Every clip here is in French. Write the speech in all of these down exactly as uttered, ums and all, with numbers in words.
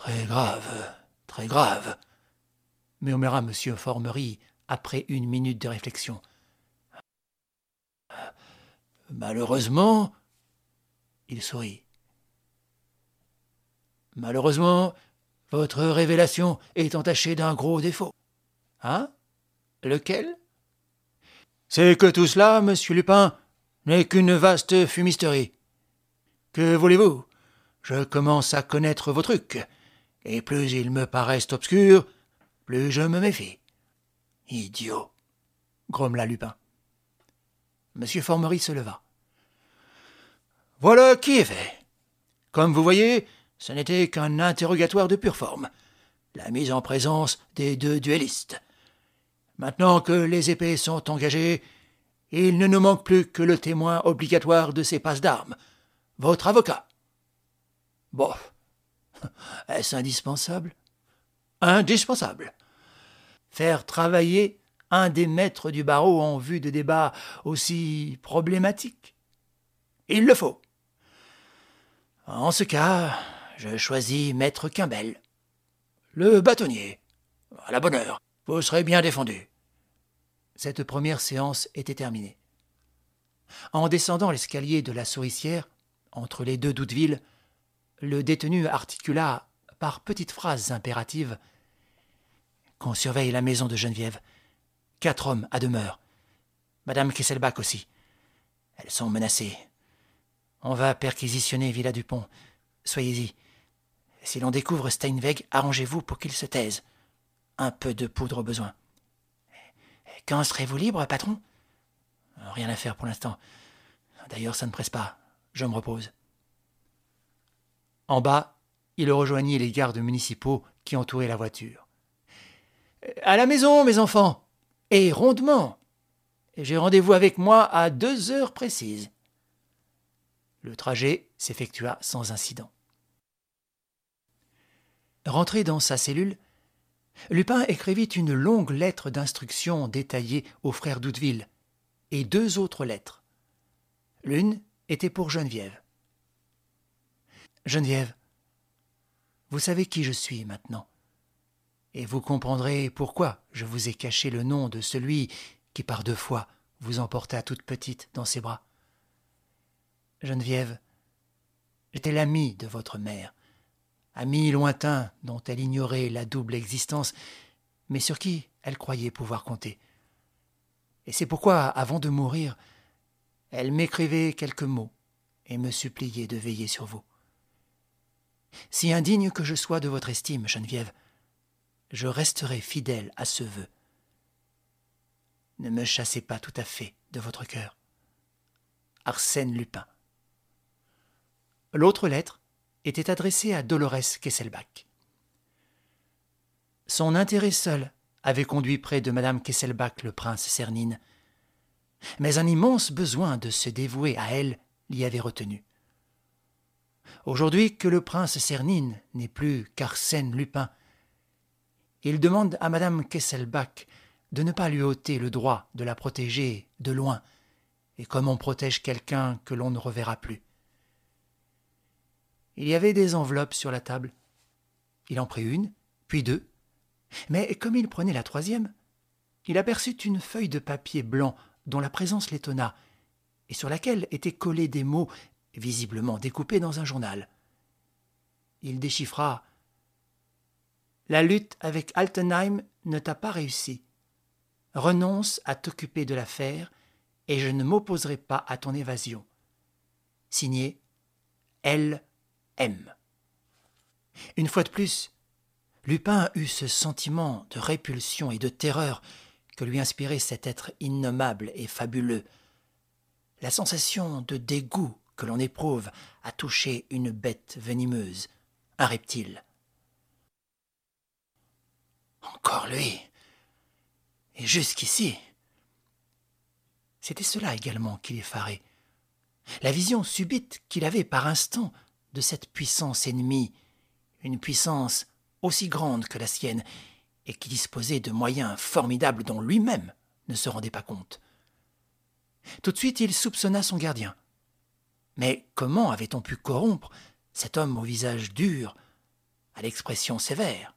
Très grave, très grave, murmura M. Formerie après une minute de réflexion. Malheureusement, il sourit. Malheureusement, votre révélation est entachée d'un gros défaut. Hein? Lequel? C'est que tout cela, monsieur Lupin, n'est qu'une vaste fumisterie. Que voulez-vous? Je commence à connaître vos trucs, et plus ils me paraissent obscurs, plus je me méfie. Idiot, grommela Lupin. Monsieur Formerie se leva. Voilà qui est fait. Comme vous voyez, ce n'était qu'un interrogatoire de pure forme, la mise en présence des deux duellistes. Maintenant que les épées sont engagées, il ne nous manque plus que le témoin obligatoire de ces passes d'armes, votre avocat. Bon, est-ce indispensable? Indispensable. Faire travailler un des maîtres du barreau en vue de débats aussi problématiques? Il le faut. En ce cas, je choisis maître Quimbel, le bâtonnier. À la bonne heure, vous serez bien défendu. Cette première séance était terminée. En descendant l'escalier de la Souricière, entre les deux Doudeville, le détenu articula par petites phrases impératives « Qu'on surveille la maison de Geneviève. Quatre hommes à demeure. Madame Kesselbach aussi. Elles sont menacées. On va perquisitionner Villa Dupont. Soyez-y. Si l'on découvre Steinweg, arrangez-vous pour qu'il se taise. Un peu de poudre au besoin. Quand serez-vous libre, patron? Rien à faire pour l'instant. D'ailleurs, ça ne presse pas. Je me repose. En bas, il rejoignit les gardes municipaux qui entouraient la voiture. « À la maison, mes enfants, et rondement. J'ai rendez-vous avec moi à deux heures précises. » Le trajet s'effectua sans incident. Rentré dans sa cellule, Lupin écrivit une longue lettre d'instruction détaillée aux frères Doudeville et deux autres lettres. L'une était pour Geneviève. « Geneviève, vous savez qui je suis maintenant, et vous comprendrez pourquoi je vous ai caché le nom de celui qui par deux fois vous emporta toute petite dans ses bras. Geneviève, j'étais l'ami de votre mère, ami lointain dont elle ignorait la double existence, mais sur qui elle croyait pouvoir compter. Et c'est pourquoi, avant de mourir, elle m'écrivait quelques mots et me suppliait de veiller sur vous. Si indigne que je sois de votre estime, Geneviève, je resterai fidèle à ce vœu. Ne me chassez pas tout à fait de votre cœur. Arsène Lupin. L'autre lettre était adressée à Dolorès Kesselbach. Son intérêt seul avait conduit près de Madame Kesselbach le prince Cernine, mais un immense besoin de se dévouer à elle l'y avait retenu. Aujourd'hui que le prince Cernine n'est plus qu'Arsène Lupin, il demande à Madame Kesselbach de ne pas lui ôter le droit de la protéger de loin, et comme on protège quelqu'un que l'on ne reverra plus. Il y avait des enveloppes sur la table. Il en prit une, puis deux, mais comme il prenait la troisième, il aperçut une feuille de papier blanc dont la présence l'étonna, et sur laquelle étaient collés des mots visiblement découpés dans un journal. Il déchiffra « La lutte avec Altenheim ne t'a pas réussi. Renonce à t'occuper de l'affaire et je ne m'opposerai pas à ton évasion. » Signé L. M. Une fois de plus, Lupin eut ce sentiment de répulsion et de terreur que lui inspirait cet être innommable et fabuleux, la sensation de dégoût que l'on éprouve à toucher une bête venimeuse, un reptile. Encore lui, et jusqu'ici. C'était cela également qui l'effarait, la vision subite qu'il avait par instant de cette puissance ennemie, une puissance aussi grande que la sienne, et qui disposait de moyens formidables dont lui-même ne se rendait pas compte. Tout de suite, il soupçonna son gardien. Mais comment avait-on pu corrompre cet homme au visage dur, à l'expression sévère.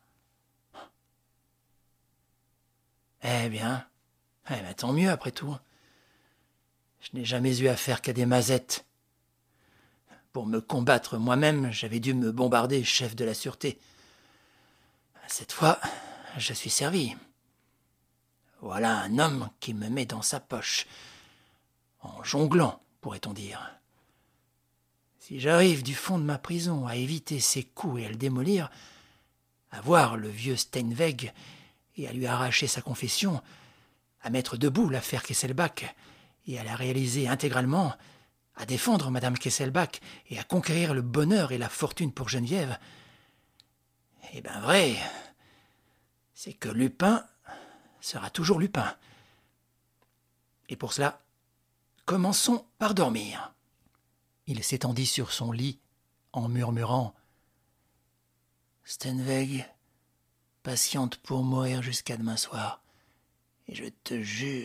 Eh bien, eh bien, tant mieux après tout. Je n'ai jamais eu affaire qu'à des mazettes. Pour me combattre moi-même, j'avais dû me bombarder chef de la sûreté. Cette fois, je suis servi. Voilà un homme qui me met dans sa poche, en jonglant, pourrait-on dire. Si j'arrive du fond de ma prison à éviter ses coups et à le démolir, à voir le vieux Steinweg et à lui arracher sa confession, à mettre debout l'affaire Kesselbach et à la réaliser intégralement, à défendre Madame Kesselbach et à conquérir le bonheur et la fortune pour Geneviève, eh bien vrai, c'est que Lupin sera toujours Lupin. Et pour cela, commençons par dormir. Il s'étendit sur son lit en murmurant « Steinweg, patiente pour mourir jusqu'à demain soir, et je te jure... »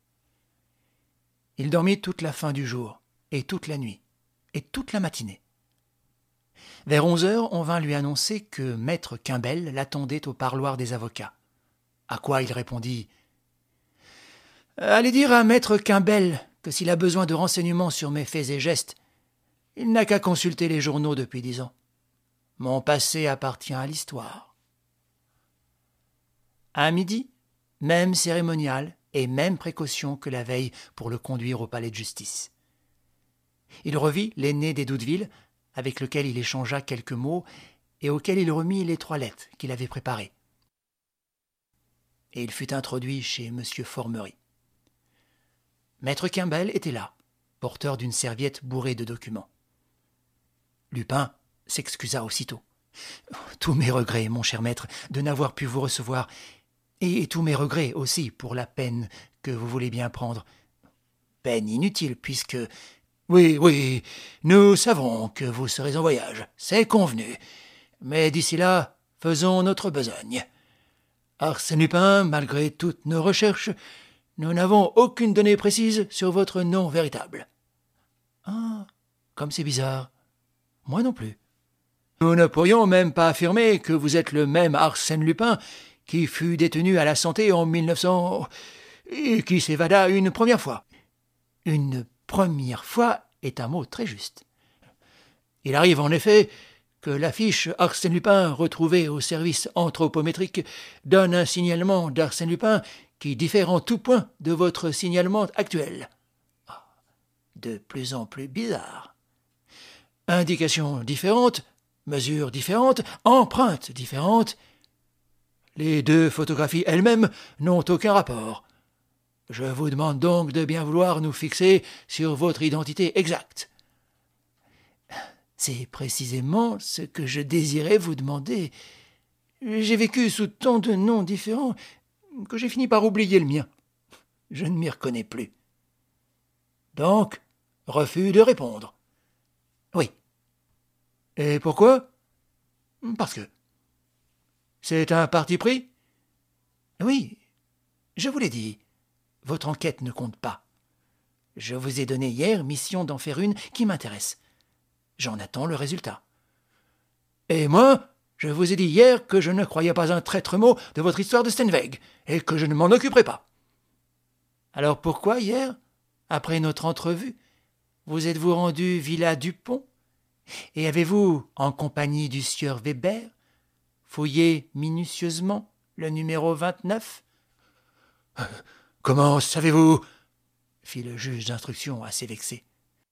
Il dormit toute la fin du jour, et toute la nuit, et toute la matinée. Vers onze heures, on vint lui annoncer que maître Quimbel l'attendait au parloir des avocats. À quoi il répondit « Allez dire à maître Quimbel que s'il a besoin de renseignements sur mes faits et gestes, il n'a qu'à consulter les journaux depuis dix ans. Mon passé appartient à l'histoire. » À midi, même cérémonial et même précaution que la veille pour le conduire au palais de justice. Il revit l'aîné des Doudeville, avec lequel il échangea quelques mots et auquel il remit les trois lettres qu'il avait préparées. Et il fut introduit chez M. Formerie. Maître Quimbel était là, porteur d'une serviette bourrée de documents. Lupin s'excusa aussitôt. « Tous mes regrets, mon cher maître, de n'avoir pu vous recevoir, et tous mes regrets aussi pour la peine que vous voulez bien prendre. Peine inutile, puisque... Oui, oui, nous savons que vous serez en voyage, c'est convenu. Mais d'ici là, faisons notre besogne. Arsène Lupin, malgré toutes nos recherches, nous n'avons aucune donnée précise sur votre nom véritable. » Ah, comme c'est bizarre. Moi non plus. Nous ne pourrions même pas affirmer que vous êtes le même Arsène Lupin qui fut détenu à la Santé en mille neuf cents et qui s'évada une première fois. Une première fois est un mot très juste. Il arrive en effet que l'affiche Arsène Lupin retrouvée au service anthropométrique donne un signalement d'Arsène Lupin qui diffère en tout point de votre signalement actuel. De plus en plus bizarre. Indications différentes, mesures différentes, empreintes différentes. Les deux photographies elles-mêmes n'ont aucun rapport. Je vous demande donc de bien vouloir nous fixer sur votre identité exacte. C'est précisément ce que je désirais vous demander. J'ai vécu sous tant de noms différents que j'ai fini par oublier le mien. Je ne m'y reconnais plus. Donc, refus de répondre. Oui. Et pourquoi? Parce que. C'est un parti pris? Oui, je vous l'ai dit. Votre enquête ne compte pas. Je vous ai donné hier mission d'en faire une qui m'intéresse. J'en attends le résultat. Et moi, je vous ai dit hier que je ne croyais pas un traître mot de votre histoire de Steinweg, et que je ne m'en occuperai pas. Alors pourquoi, hier, après notre entrevue, vous êtes-vous rendu Villa Dupont, et avez-vous, en compagnie du sieur Weber, fouillé minutieusement le numéro vingt-neuf? « Comment savez-vous » fit le juge d'instruction assez vexé.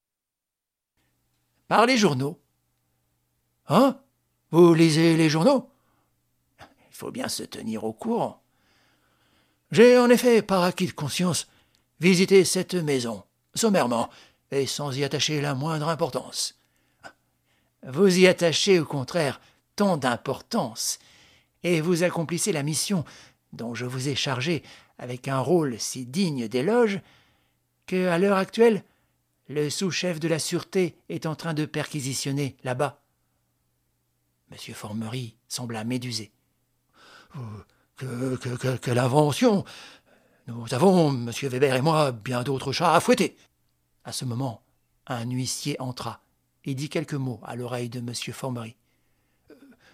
« Par les journaux. »« Hein? Vous lisez les journaux ?»« Il faut bien se tenir au courant. »« J'ai en effet, par acquis de conscience, visité cette maison, sommairement, et sans y attacher la moindre importance. »« Vous y attachez, au contraire, tant d'importance, et vous accomplissez la mission dont je vous ai chargé avec un rôle si digne d'éloge que, à l'heure actuelle, le sous-chef de la sûreté est en train de perquisitionner là-bas. » Monsieur Formerie sembla médusé. Euh, que, que, que, « Quelle invention! Nous avons, monsieur Weber et moi, bien d'autres chats à fouetter. » À ce moment, un huissier entra et dit quelques mots à l'oreille de monsieur Formerie.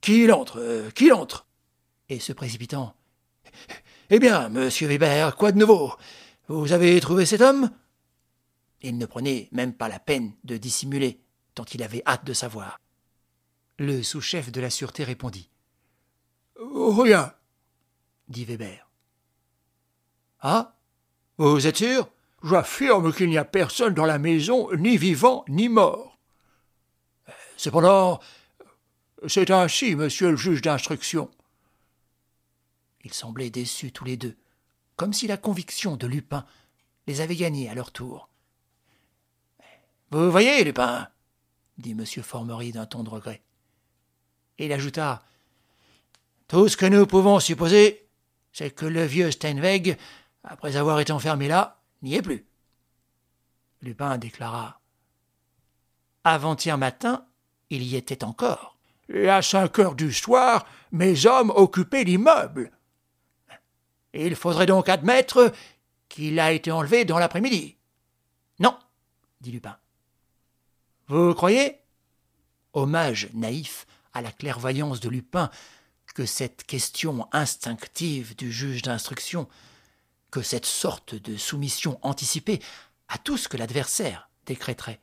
qu'il entre, euh, qu'il entre. Et se précipitant. Eh bien, monsieur Weber, quoi de nouveau? Vous avez trouvé cet homme? Il ne prenait même pas la peine de dissimuler, tant il avait hâte de savoir. Le sous-chef de la sûreté répondit. Rien, dit Weber. Ah? Vous êtes sûr? J'affirme qu'il n'y a personne dans la maison, ni vivant, ni mort. Cependant, c'est ainsi, monsieur le juge d'instruction. Ils semblaient déçus tous les deux, comme si la conviction de Lupin les avait gagnés à leur tour. « Vous voyez, Lupin, dit M. Formerie d'un ton de regret. Et il ajouta « Tout ce que nous pouvons supposer, c'est que le vieux Steinweg, après avoir été enfermé là, n'y est plus. » Lupin déclara « Avant-hier matin, il y était encore. Et à cinq heures du soir, mes hommes occupaient l'immeuble. Il faudrait donc admettre qu'il a été enlevé dans l'après-midi. »« Non, dit Lupin. »« Vous croyez ?» Hommage naïf à la clairvoyance de Lupin que cette question instinctive du juge d'instruction, que cette sorte de soumission anticipée à tout ce que l'adversaire décréterait.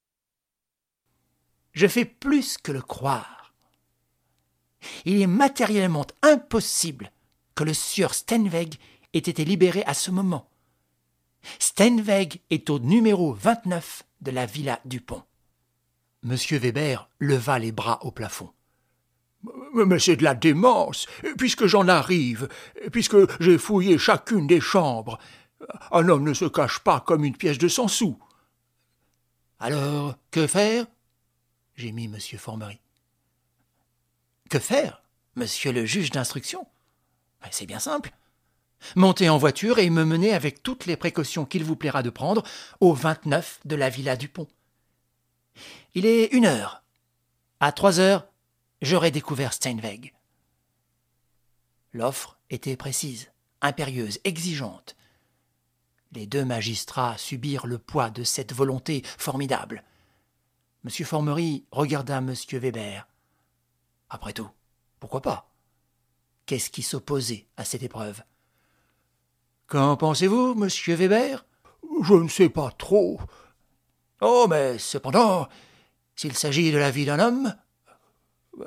« Je fais plus que le croire. Il est matériellement impossible que le sieur Steinweg ait été libéré à ce moment. Steinweg est au numéro vingt-neuf de la villa Dupont. » Monsieur Weber leva les bras au plafond. « Mais c'est de la démence, puisque j'en arrive, puisque j'ai fouillé chacune des chambres. Un homme ne se cache pas comme une pièce de cent sous. »« Alors, que faire ?» gémit M. Formerie. « Que faire, monsieur le juge d'instruction ? C'est bien simple. Montez en voiture et me mener avec toutes les précautions qu'il vous plaira de prendre au vingt-neuf de la villa Dupont. Il est une heure. À trois heures, j'aurai découvert Steinweg. » L'offre était précise, impérieuse, exigeante. Les deux magistrats subirent le poids de cette volonté formidable. M. Formerie regarda M. Weber. Après tout, pourquoi pas? Qu'est-ce qui s'opposait à cette épreuve? « Qu'en pensez-vous, monsieur Weber ?»« Je ne sais pas trop. »« Oh, mais cependant, s'il s'agit de la vie d'un homme... »« Évidemment, »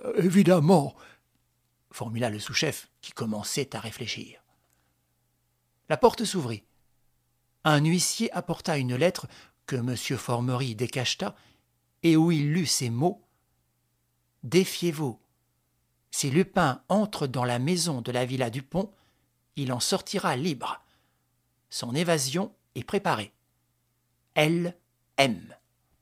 formula le sous-chef qui commençait à réfléchir. La porte s'ouvrit. Un huissier apporta une lettre que M. Formerie décacheta et où il lut ces mots. « Défiez-vous. Si Lupin entre dans la maison de la villa Dupont, il en sortira libre. Son évasion est préparée. L. M. »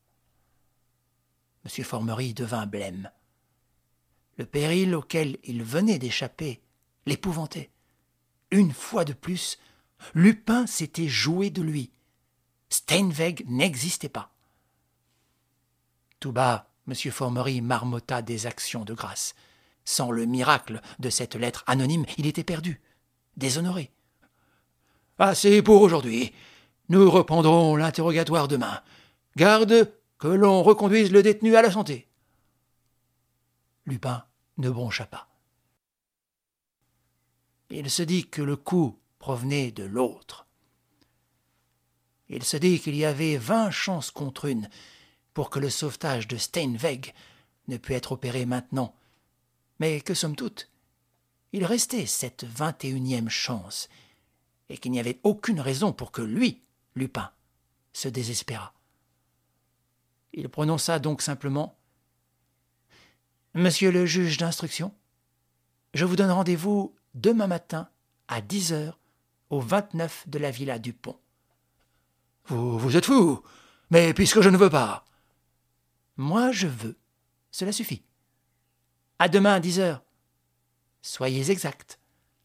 M. Formerie devint blême. Le péril auquel il venait d'échapper l'épouvantait. Une fois de plus, Lupin s'était joué de lui. Steinweg n'existait pas. Tout bas, M. Formerie marmotta des actions de grâce. Sans le miracle de cette lettre anonyme, il était perdu, déshonoré. « Assez pour aujourd'hui. Nous reprendrons l'interrogatoire demain. Garde que l'on reconduise le détenu à la santé. » Lupin ne broncha pas. Il se dit que le coup provenait de l'autre. Il se dit qu'il y avait vingt chances contre une pour que le sauvetage de Steinweg ne pût être opéré maintenant, mais que, somme toute, il restait cette vingt et unième chance, et qu'il n'y avait aucune raison pour que lui, Lupin, se désespérât. Il prononça donc simplement « Monsieur le juge d'instruction, je vous donne rendez-vous demain matin à dix heures au vingt-neuf de la villa Dupont. »« Vous, vous êtes fou, mais puisque je ne veux pas. »« Moi, je veux. Cela suffit. À demain à dix heures. Soyez exact. »